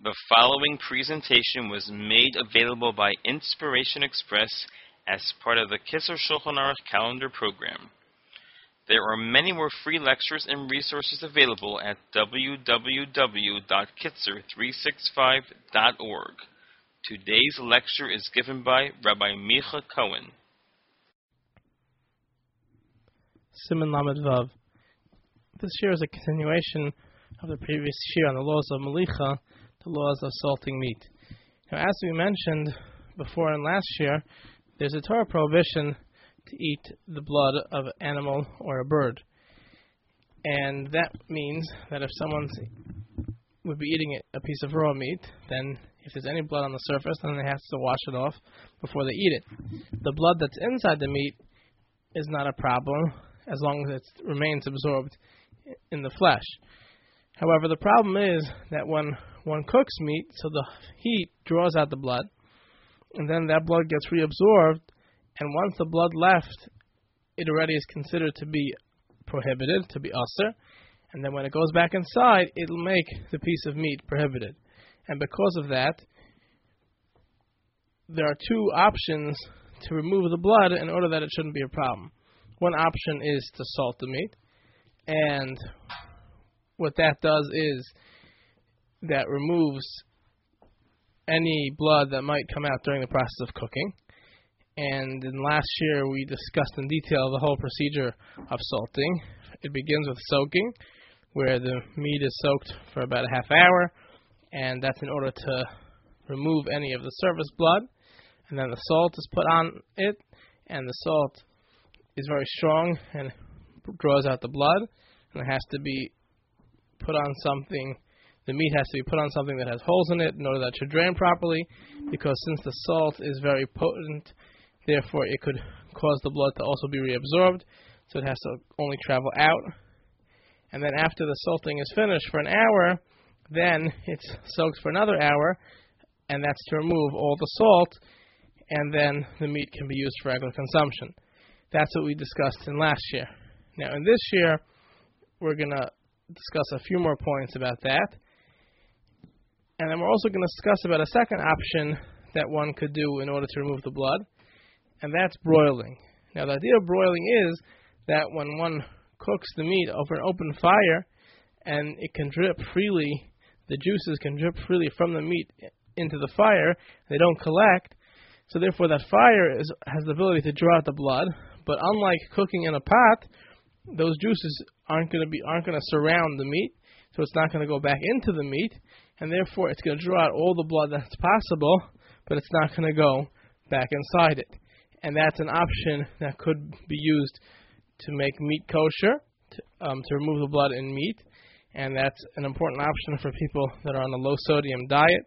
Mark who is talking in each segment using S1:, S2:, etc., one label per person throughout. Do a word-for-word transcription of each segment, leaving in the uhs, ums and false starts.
S1: The following presentation was made available by Inspiration Express as part of the Kisser Shulchan Aruch calendar program. There are many more free lectures and resources available at w w w dot kitzer three sixty-five dot org. Today's lecture is given by Rabbi Micha Cohen.
S2: Siman Lamed Vav. This year is a continuation of the previous year on the laws of Melicha, the laws of salting meat. Now, as we mentioned before and last year, there's a Torah prohibition to eat the blood of an animal or a bird. And that means that if someone would be eating a piece of raw meat, then if there's any blood on the surface, then they have to wash it off before they eat it. The blood that's inside the meat is not a problem as long as it remains absorbed in the flesh. However, the problem is that when one cooks meat, so the heat draws out the blood, and then that blood gets reabsorbed, and once the blood left, it already is considered to be prohibited, to be usher, and then when it goes back inside, it'll make the piece of meat prohibited. And because of that, there are two options to remove the blood in order that it shouldn't be a problem. One option is to salt the meat, and what that does is that removes any blood that might come out during the process of cooking. And in last year we discussed in detail the whole procedure of salting. It begins with soaking, where the meat is soaked for about a half hour, and that's in order to remove any of the surface blood. And then the salt is put on it, and the salt is very strong and draws out the blood, and it has to be put on something, the meat has to be put on something that has holes in it in order that it should drain properly, because since the salt is very potent, therefore it could cause the blood to also be reabsorbed, so it has to only travel out. And then after the salting is finished for an hour, then it's soaked for another hour, and that's to remove all the salt, and then the meat can be used for regular consumption. That's what we discussed in last year. Now in this year, we're going to discuss a few more points about that. And then we're also going to discuss about a second option that one could do in order to remove the blood, and that's broiling. Now the idea of broiling is that when one cooks the meat over an open fire, and it can drip freely, the juices can drip freely from the meat into the fire, they don't collect, so therefore that fire is, has the ability to draw out the blood, but unlike cooking in a pot, those juices aren't going to be aren't going to surround the meat, so it's not going to go back into the meat, and therefore it's going to draw out all the blood that's possible, but it's not going to go back inside it. And that's an option that could be used to make meat kosher, to, um, to remove the blood in meat, and that's an important option for people that are on a low sodium diet.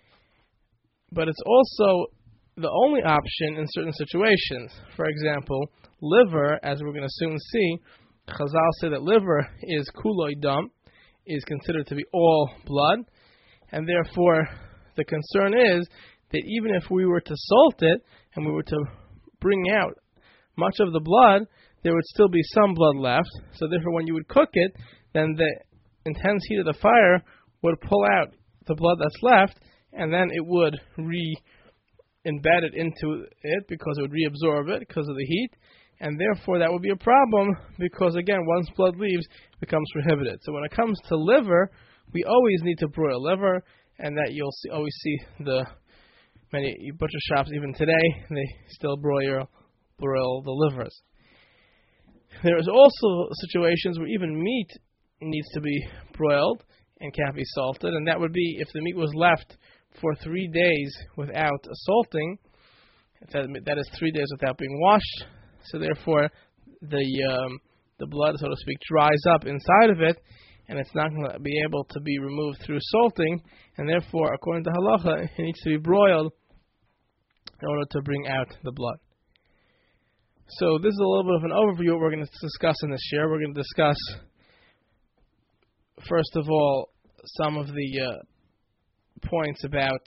S2: But it's also the only option in certain situations. For example, liver, as we're going to soon see, Chazal say that liver is kuloi dam, is considered to be all blood, and therefore the concern is that even if we were to salt it and we were to bring out much of the blood, there would still be some blood left. So therefore when you would cook it, then the intense heat of the fire would pull out the blood that's left, and then it would re-embed it into it because it would reabsorb it because of the heat. And therefore that would be a problem because, again, once blood leaves, it becomes prohibited. So when it comes to liver, we always need to broil liver, and that you'll see, always see the many butcher shops, even today, they still broil, broil the livers. There is also situations where even meat needs to be broiled and can't be salted, and that would be if the meat was left for three days without salting, that is three days without being washed. So therefore, the um, the blood, so to speak, dries up inside of it, and it's not going to be able to be removed through salting, and therefore, according to halacha, it needs to be broiled in order to bring out the blood. So this is a little bit of an overview of what we're going to discuss in this year. We're going to discuss, first of all, some of the uh, points about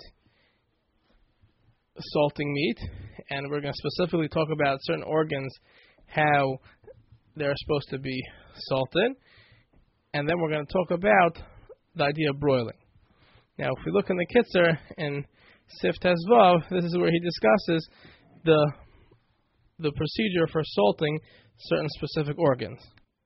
S2: salting meat, and we're going to specifically talk about certain organs, how they're supposed to be salted, and then we're going to talk about the idea of broiling. Now, if we look in the Kitzer in Sif Tes Vav, this is where he discusses the the procedure for salting certain specific organs.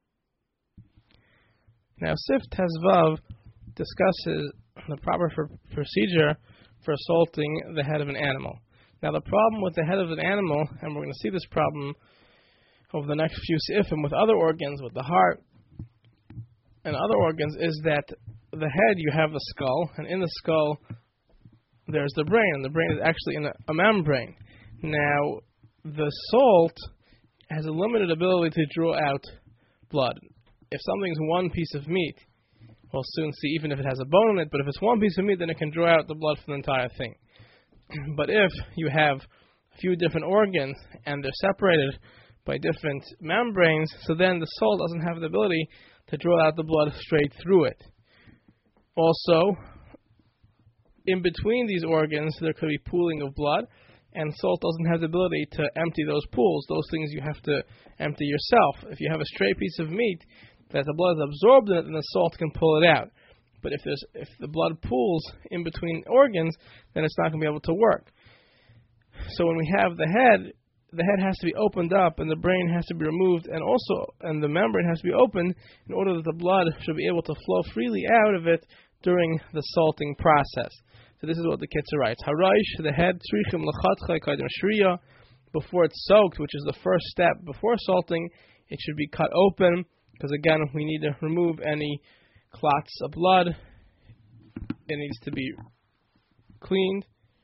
S2: Now, Sif Tes Vav discusses the proper for procedure for salting the head of an animal. Now, the problem with the head of an animal, and we're going to see this problem over the next few sifim with other organs, with the heart and other organs, is that the head, you have the skull, and in the skull there's the brain, and the brain is actually in a, a membrane. Now, the salt has a limited ability to draw out blood. If something's one piece of meat, we'll soon see even if it has a bone in it, but if it's one piece of meat, then it can draw out the blood from the entire thing. But if you have a few different organs and they're separated by different membranes, so then the salt doesn't have the ability to draw out the blood straight through it. Also, in between these organs, there could be pooling of blood, and salt doesn't have the ability to empty those pools. Those things you have to empty yourself. If you have a straight piece of meat that the blood is absorbed in it, then the salt can pull it out. But if there's if the blood pools in between organs, then it's not going to be able to work. So when we have the head, the head has to be opened up, and the brain has to be removed, and also and the membrane has to be opened in order that the blood should be able to flow freely out of it during the salting process. So this is what the Kitzer writes: Haraish, the head, tzrichim lechatcha kaidem shriya, before it's soaked, which is the first step before salting, it should be cut open, because again, we need to remove any clots of blood. It needs to be cleaned.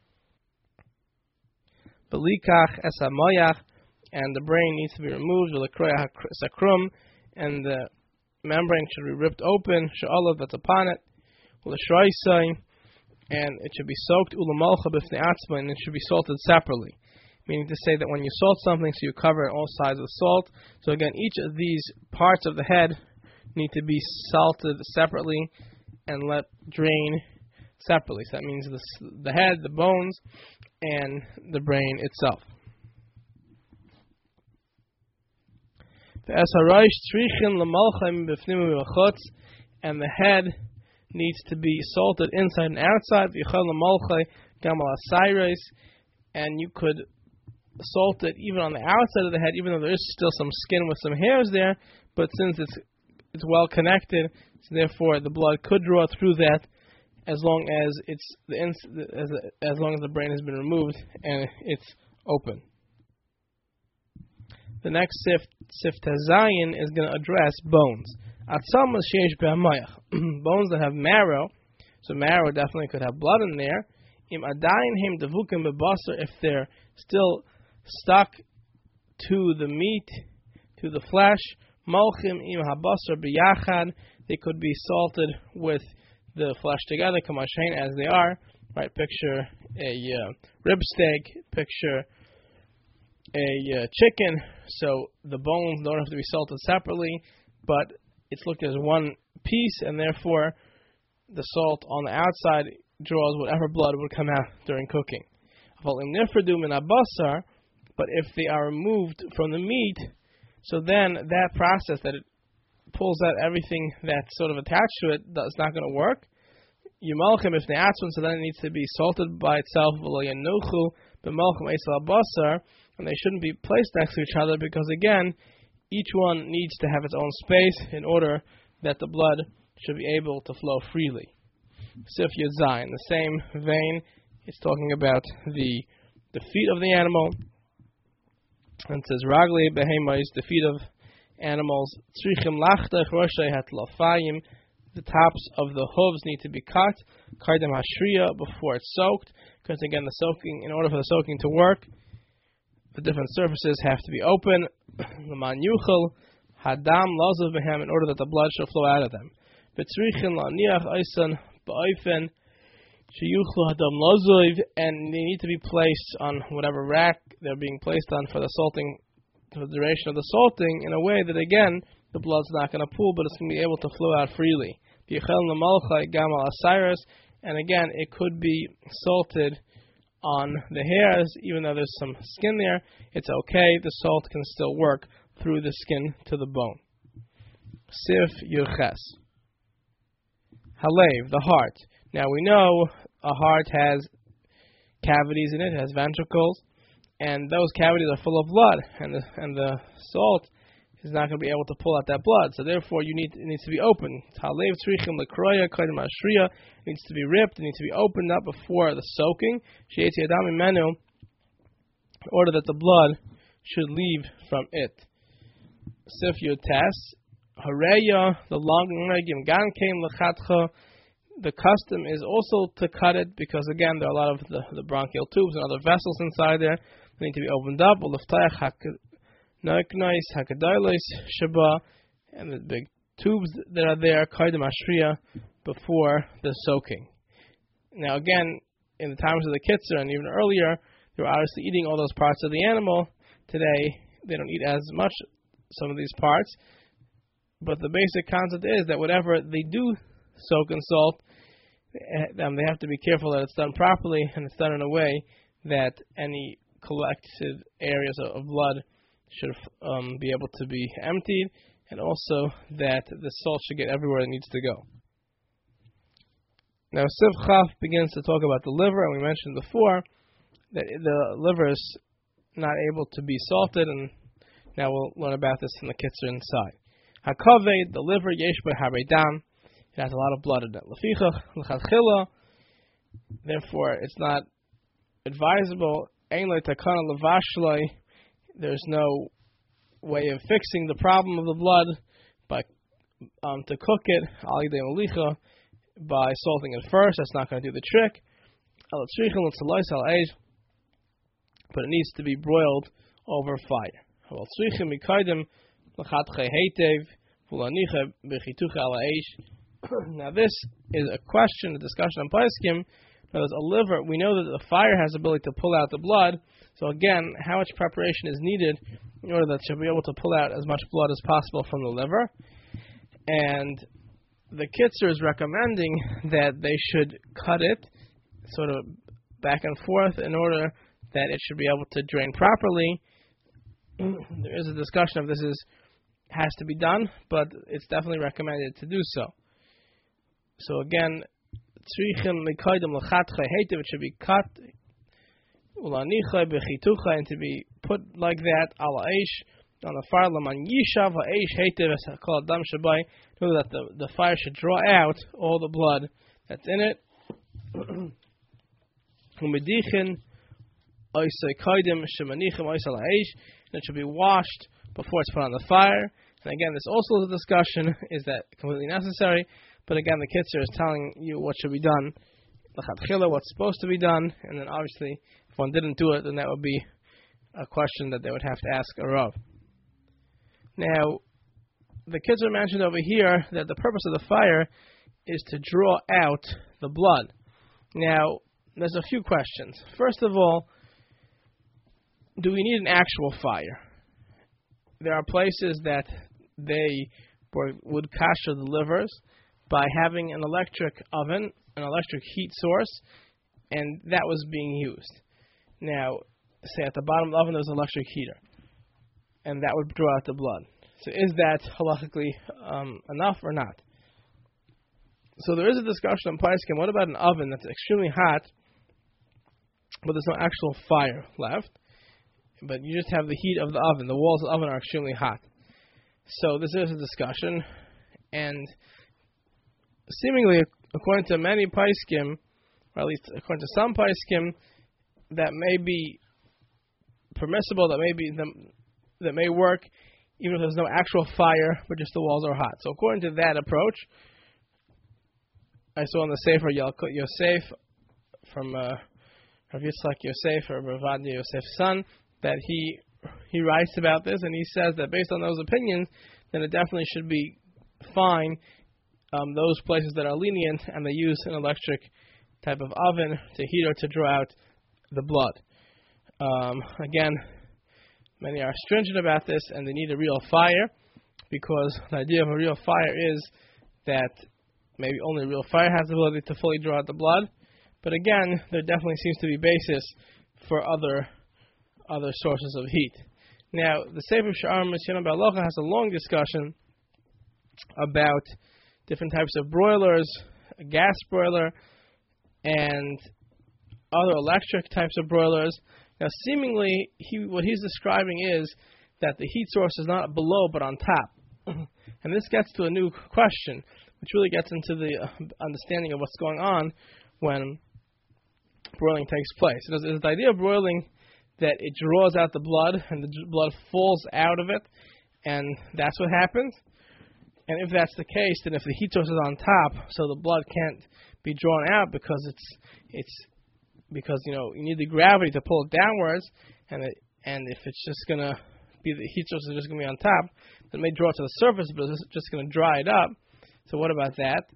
S2: Belikach es hamoyach, and the brain needs to be removed. Velekroya sakrum, and the membrane should be ripped open. She'olav, that's upon it. Uleshraisai, and it should be soaked. Ulamalcha b'fnei atzma, and it should be salted separately. Meaning to say that when you salt something, so you cover all sides with salt. So again, each of these parts of the head need to be salted separately and let drain separately. So that means the, the head, the bones, and the brain itself. And the head needs to be salted inside and outside. And you could salt it even on the outside of the head, even though there is still some skin with some hairs there, but since it's it's well connected, so therefore the blood could draw through that as long as it's the ins- as, as long as the brain has been removed and it's open. The next sif sif tazayin is going to address bones. Atzam sheish be'hamayach, bones that have marrow, so marrow definitely could have blood in there. Im adayin him devukim bebasar, if they're still stuck to the meat, to the flesh. Malchim im habasar biyachad, they could be salted with the flesh together, kamashain, as they are. Right? Picture a uh, rib steak. Picture a uh, chicken. So the bones don't have to be salted separately, but it's looked as one piece, and therefore the salt on the outside draws whatever blood would come out during cooking. But if they are removed from the meat, so then that process that it pulls out everything that's sort of attached to it is not going to work. Yumalchim, if they atzun, so then it needs to be salted by itself, and they shouldn't be placed next to each other, because again, each one needs to have its own space in order that the blood should be able to flow freely. Sif Yud Zayin, in the same vein, it's talking about the the feet of the animal. And it says, Ragli behema is the feet of animals. Tzrichim lachtach roshei hatlafayim. The tops of the hooves need to be cut. Kaidem hashriya, before it's soaked. Because again, the soaking, in order for the soaking to work, the different surfaces have to be open. L'man yuchel hadam lazav behem, in order that the blood shall flow out of them. B'tzrichin la'niach oisan ba'oifen sheyuchel hadam lazav, and they need to be placed on whatever rack they're being placed on for the salting, for the duration of the salting, in a way that again the blood's not going to pool, but it's going to be able to flow out freely. And again, it could be salted on the hairs, even though there's some skin there. It's okay; the salt can still work through the skin to the bone. Sif Yuches. Halev, the heart. Now we know a heart has cavities in it, it has ventricles, and those cavities are full of blood, and the, and the salt is not going to be able to pull out that blood. So therefore, you need it needs to be open. It needs to be ripped. It needs to be opened up before the soaking, in order that the blood should leave from it. Sif Yotes, Hareya, the long gan came lechatcha. The custom is also to cut it because again there are a lot of the, the bronchial tubes and other vessels inside there. They need to be opened up. And the big tubes that are there, kaidem ashriya, before the soaking. Now again, in the times of the Kitzur and even earlier, they were obviously eating all those parts of the animal. Today, they don't eat as much some of these parts. But the basic concept is that whatever they do soak in salt, um, they have to be careful that it's done properly and it's done in a way that any collected areas of, of blood should um, be able to be emptied, and also that the salt should get everywhere it needs to go. Now, Siv Chaf begins to talk about the liver, and we mentioned before that the liver is not able to be salted, and now we'll learn about this in the Kitzur inside. Hakaved, the liver, yesh b'harei dam, it has a lot of blood in it. Lefichach, l'chadchila, therefore it's not advisable. Ein le takana levashloi, there's no way of fixing the problem of the blood by um, to cook it al yidei molicha, by salting it first. That's not going to do the trick. But it needs to be broiled over fire. Now this is a question, a discussion on Paiskim. There's a liver. We know that the fire has the ability to pull out the blood. So again, how much preparation is needed in order that you'll be able to pull out as much blood as possible from the liver? And the Kitzur is recommending that they should cut it sort of back and forth in order that it should be able to drain properly. There is a discussion of this is has to be done, but it's definitely recommended to do so. So again, it should be cut and to be put like that on the fire. So that the, the fire should draw out all the blood that's in it. And it should be washed before it's put on the fire. And again, this also is a discussion, is that completely necessary? But again, the Kitzur is telling you what should be done, what's supposed to be done, and then obviously, if one didn't do it, then that would be a question that they would have to ask a Rav. Now, the Kitzur mentioned over here that the purpose of the fire is to draw out the blood. Now, there's a few questions. First of all, do we need an actual fire? There are places that they would kasher the livers by having an electric oven, an electric heat source, and that was being used. Now, say at the bottom of the oven there's an electric heater, and that would draw out the blood. So is that halachically um, enough or not? So there is a discussion on Paiskim. What about an oven that's extremely hot, but there's no actual fire left, but you just have the heat of the oven. The walls of the oven are extremely hot. So this is a discussion, and seemingly, according to many Paiskim, or at least according to some Paiskim, that may be permissible, that may be that may work, even if there's no actual fire, but just the walls are hot. So according to that approach, I saw on the Sefer Yalkut Yosef from uh, Rav Yitzchak Yosef, or Rav Adya Yosef's son, that he he writes about this, and he says that based on those opinions, then it definitely should be fine. Um, those places that are lenient and they use an electric type of oven to heat or to draw out the blood. Um, again, many are stringent about this, and they need a real fire, because the idea of a real fire is that maybe only real fire has the ability to fully draw out the blood. But again, there definitely seems to be basis for other other sources of heat. Now, the Sefer Sha'ar Mishnah Ba'alocha has a long discussion about different types of broilers, a gas broiler, and other electric types of broilers. Now, seemingly, he, what he's describing is that the heat source is not below but on top. And this gets to a new question, which really gets into the uh, understanding of what's going on when broiling takes place. There's, there's the idea of broiling that it draws out the blood and the blood falls out of it, and that's what happens. And if that's the case, then if the heat source is on top, so the blood can't be drawn out because it's it's because you know you need the gravity to pull it downwards, and it, and if it's just gonna be the heat source is just gonna be on top, then it may draw it to the surface, but it's just gonna dry it up. So what about that?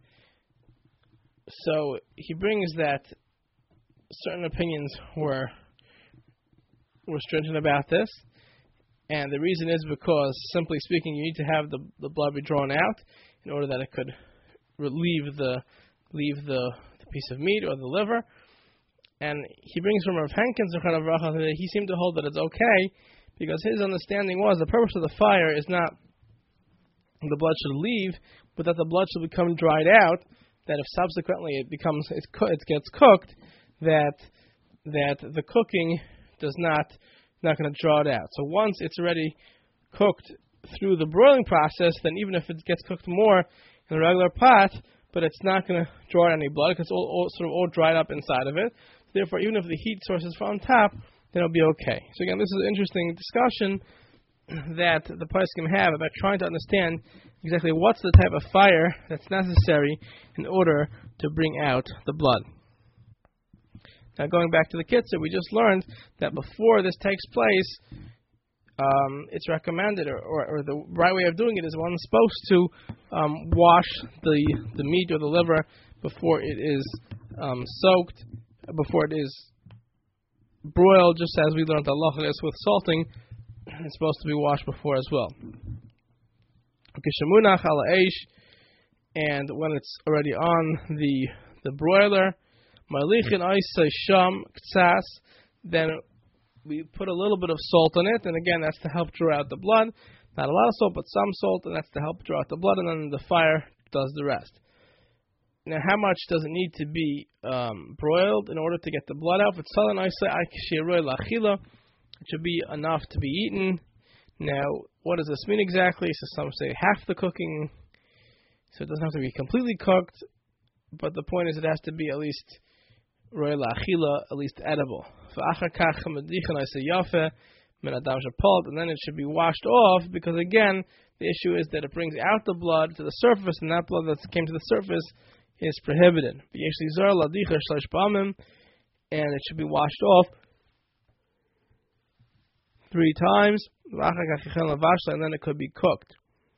S2: So he brings that certain opinions were were stringent about this, and the reason is because, simply speaking, you need to have the the blood be drawn out in order that it could relieve the leave the, the piece of meat or the liver. And he brings from Rav Henkin that he seemed to hold that it's okay because his understanding was the purpose of the fire is not the blood should leave, but that the blood should become dried out. That if subsequently it becomes it, it gets cooked, that that the cooking does not not going to draw it out. So once it's already cooked through the broiling process, then even if it gets cooked more in a regular pot, but it's not going to draw out any blood because it's all, all sort of all dried up inside of it. Therefore, even if the heat source is from top, then it'll be okay. So again, this is an interesting discussion that the poskim have about trying to understand exactly what's the type of fire that's necessary in order to bring out the blood. Now, going back to the kitzur, we just learned that before this takes place, um, it's recommended, or, or, or the right way of doing it is one's supposed to um, wash the the meat or the liver before it is um, soaked, before it is broiled, just as we learned the halacha is with salting. It's supposed to be washed before as well. And when it's already on the the broiler, then we put a little bit of salt on it, and again, that's to help draw out the blood. Not a lot of salt, but some salt, and that's to help draw out the blood, and then the fire does the rest. Now, how much does it need to be um, broiled in order to get the blood out? It should be enough to be eaten. Now, what does this mean exactly? So some say half the cooking, so it doesn't have to be completely cooked, but the point is it has to be at least roy la'achila, at least edible. And then it should be washed off, because again, the issue is that it brings out the blood to the surface, and that blood that came to the surface is prohibited. And it should be washed off three times, and then it could be cooked.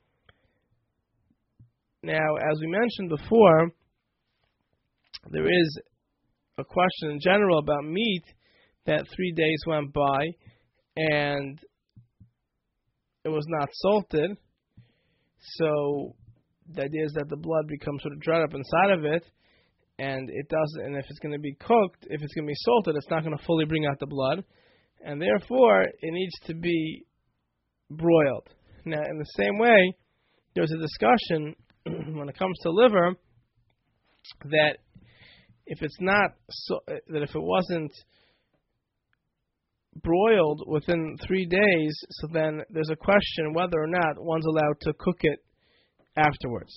S2: Now, as we mentioned before, there is a question in general about meat that three days went by and it was not salted. So the idea is that the blood becomes sort of dried up inside of it, and it doesn't. And if it's going to be cooked, if it's going to be salted, it's not going to fully bring out the blood, and therefore it needs to be broiled. Now, in the same way, there's a discussion when it comes to liver that if it's not so, that if it wasn't broiled within three days, so then there's a question whether or not one's allowed to cook it afterwards.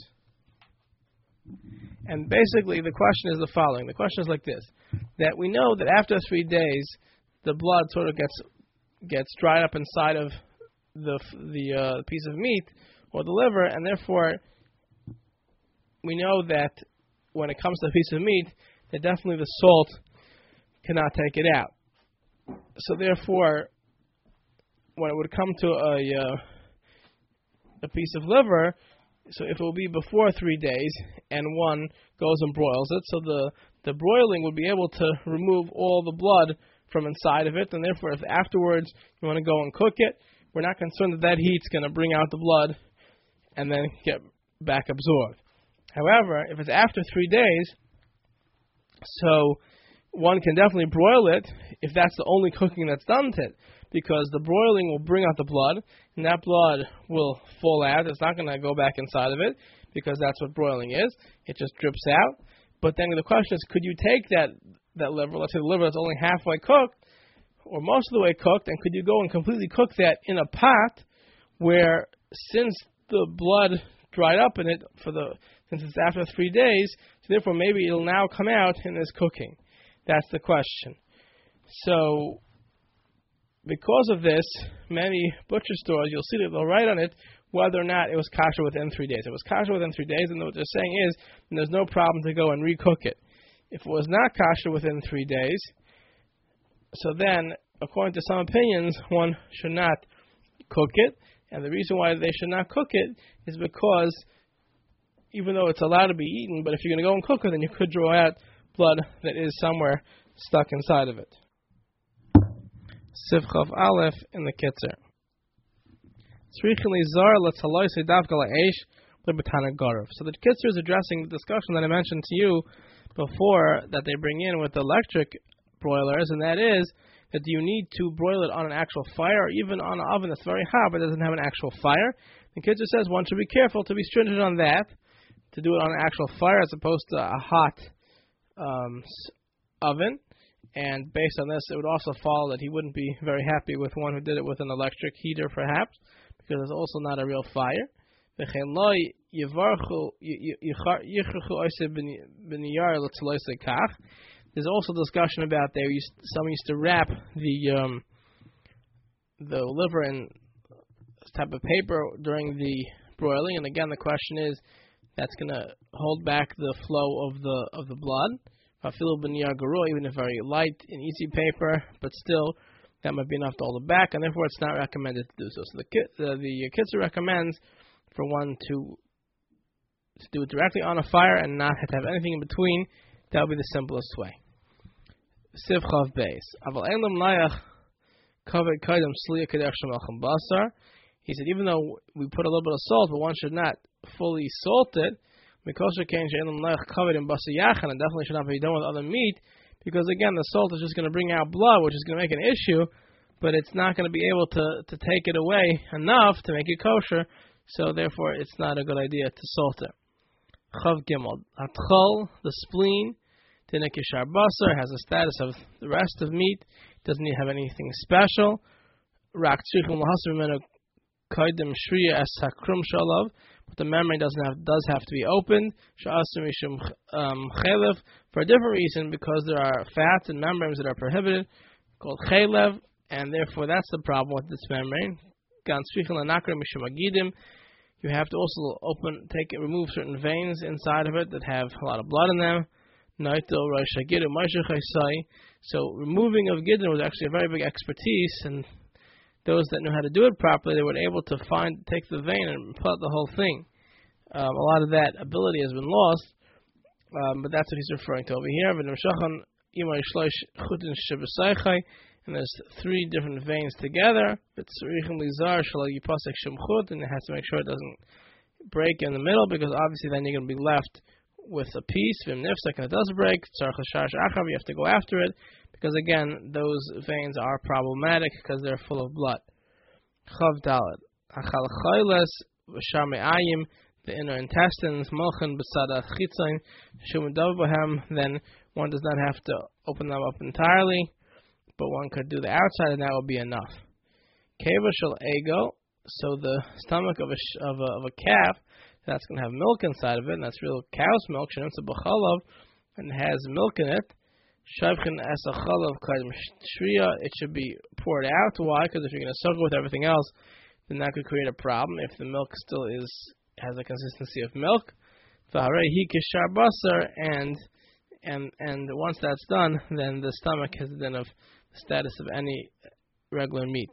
S2: And basically the question is the following. The question is like this, that we know that after three days the blood sort of gets gets dried up inside of the the uh, piece of meat or the liver, and therefore we know that when it comes to a piece of meat, that definitely the salt cannot take it out. So therefore, when it would come to a uh, a piece of liver, so if it will be before three days and one goes and broils it, so the, the broiling would be able to remove all the blood from inside of it, and therefore if afterwards you want to go and cook it, we're not concerned that that heat's going to bring out the blood and then get back absorbed. However, if it's after three days, so one can definitely broil it if that's the only cooking that's done to it, because the broiling will bring out the blood, and that blood will fall out. It's not going to go back inside of it, because that's what broiling is. It just drips out. But then the question is, could you take that, that liver, let's say the liver that's only halfway cooked, or most of the way cooked, and could you go and completely cook that in a pot where, since the blood dried up in it for the since it's after three days, so therefore maybe it'll now come out in this cooking? That's the question. So, because of this, many butcher stores, you'll see that they'll write on it whether or not it was kosher within three days. If it was kosher within three days, and what they're saying is, then there's no problem to go and recook it. If it was not kosher within three days, so then, according to some opinions, one should not cook it. And the reason why they should not cook it is because, even though it's allowed to be eaten, but if you're going to go and cook it, then you could draw out blood that is somewhere stuck inside of it. Sivchav Aleph in the Kitzer. So the Kitzer is addressing the discussion that I mentioned to you before that they bring in with the electric broilers, and that is that do you need to broil it on an actual fire, or even on an oven that's very hot but doesn't have an actual fire? The Kitzer says one should be careful to be stringent on that, to do it on an actual fire as opposed to a hot um, oven. And based on this, it would also follow that he wouldn't be very happy with one who did it with an electric heater, perhaps, because it's also not a real fire. There's also discussion about there. Some used to wrap the um, the liver in this type of paper during the broiling, and again, the question is that's going to hold back the flow of the of the blood. Even if very light and easy paper, but still that might be enough to hold it back, and therefore it's not recommended to do so. So the the, the Kitzer recommends for one to, to do it directly on a fire and not have to have anything in between. That would be the simplest way. Sivchav Beis. Aval Elam Layach Kaved Kaidam Sliya Kadesh Shemalchim Basar. He said even though we put a little bit of salt, but one should not fully salt it. Because it covered in basa yachan, and definitely should not be done with other meat, because again the salt is just going to bring out blood, which is going to make an issue, but it's not going to be able to, to take it away enough to make it kosher, so therefore it's not a good idea to salt it. Chav Gimel. Atchol, the spleen, Dinek Yishar Basar, has a status of the rest of meat, doesn't have anything special. Rak Tzrichim L'Hasar Menu Kaidim Shriya Es Hakrum Shalav, but the membrane doesn't have does have to be opened. Sha'asur Mishum Chelev, for a different reason, because there are fats and membranes that are prohibited, called Chelev, and therefore that's the problem with this membrane. Gan Tzrichim L'Nakra Mishum Agidim. You have to also open, take it, remove certain veins inside of it that have a lot of blood in them. Naito Rosh Hagidim Moshe Chaysai. So removing of Gidin was actually a very big expertise, and those that knew how to do it properly, they were able to find, take the vein and pull out the whole thing. Um, a lot of that ability has been lost, um, but that's what he's referring to over here. And there's three different veins together. And it has to make sure it doesn't break in the middle, because obviously then you're going to be left with a piece. If it does break, you have to go after it, because again, those veins are problematic because they're full of blood. Chav Dalet. Achal Chayles V'shar Me'ayim, the inner intestines, Molchen B'sada Chitzain, Shumen Davahem, then one does not have to open them up entirely, but one could do the outside and that would be enough. Keva Shel Ego, so the stomach of a, of a, of a calf, that's going to have milk inside of it, and that's real cow's milk, Shenimtza B'chalav, and has milk in it. Shavchin as a chalav kaidem shriya, it should be poured out. Why? Because if you're going to soak it with everything else, then that could create a problem. If the milk still is has a consistency of milk, v'harei hi kishar basar, and and and once that's done, then the stomach has then of the status of any regular meat.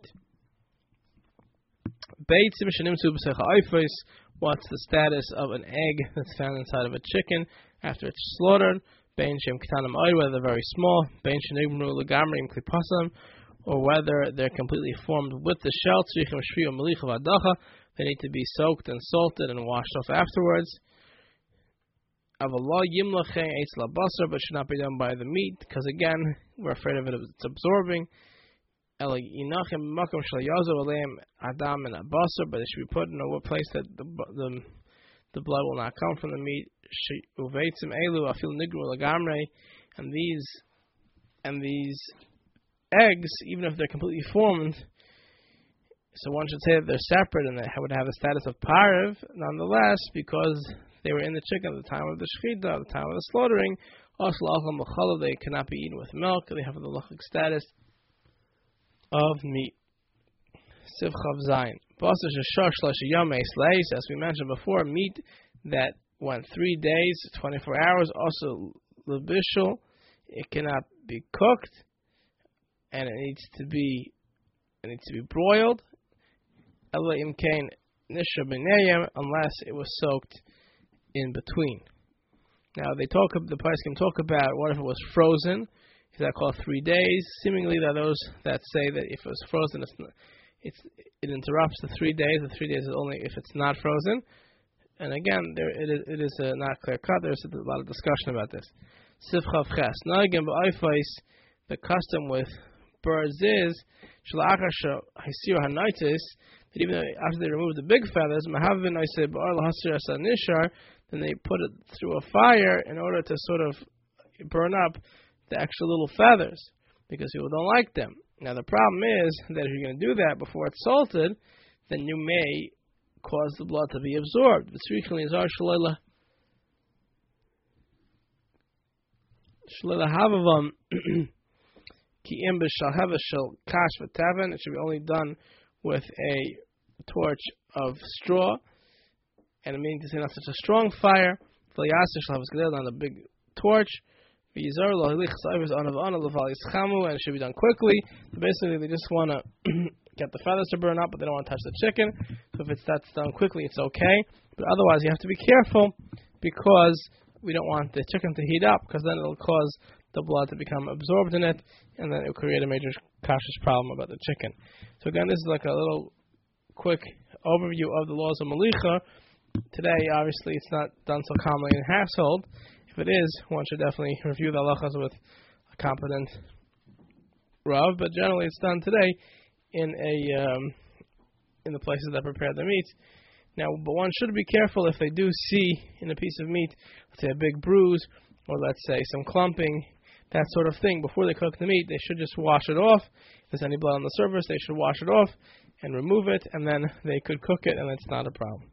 S2: Beitzim shenimtzu b'secha oifos. What's the status of an egg that's found inside of a chicken after it's slaughtered? Bein shem ketanim oy, whether they're very small, bein shenigmru legamri im klipasam, or whether they're completely formed with the shell. Tzrichim shriya melicha v'adacha, they need to be soaked and salted and washed off afterwards. Avallah yimlache eitz labasar, but should not be done by the meat, because again, we're afraid of it, it's absorbing. Ela yinachem makom shel yazav aleim adam and abasar, but it should be put in a place that the the the blood will not come from the meat. Uveitzim elu afil nigru lagamre, and these and these eggs, even if they're completely formed, so one should say that they're separate and they would have the status of pariv, nonetheless, because they were in the chicken at the time of the shechita, at the time of the slaughtering. Also, they cannot be eaten with milk. They have the halachic status of meat. Siv Chav Zayin. As we mentioned before, meat that went three days, twenty-four hours, also lebishul, it cannot be cooked, and it needs to be it needs to be broiled. Ela imkain nisha b'neyim, unless it was soaked in between. Now they talk. The Poskim talk about what if it was frozen? Is that called three days? Seemingly, there are those that say that if it was frozen, it's, it's it interrupts the three days. The three days is only if it's not frozen. And again, there it is, it is a not clear cut. There's a lot of discussion about this. Sivchav ches. Nagim b'ayfais. The custom with birds is shlachasha hisir hanaitis. That even after they remove the big feathers, mahavin I say ba'ar lahasir asanishar, then they put it through a fire in order to sort of burn up the extra little feathers, because people don't like them. Now the problem is that if you're going to do that before it's salted, then you may cause the blood to be absorbed. It should be only done with a torch of straw, and it means to say not such a strong fire. On a big torch, and it should be done quickly. So basically, they just want to get the feathers to burn up, but they don't want to touch the chicken. So if it's that's done quickly, it's okay. But otherwise, you have to be careful, because we don't want the chicken to heat up, because then it'll cause the blood to become absorbed in it, and then it will create a major kashrus problem about the chicken. So again, this is like a little quick overview of the laws of Malicha. Today, obviously, it's not done so commonly in household. If it is, one should definitely review the halachas with a competent rav. But generally, it's done today in a um, in the places that prepare the meat. Now, but one should be careful if they do see in a piece of meat, let's say a big bruise, or let's say some clumping, that sort of thing. Before they cook the meat, they should just wash it off. If there's any blood on the surface, they should wash it off and remove it, and then they could cook it, and it's not a problem.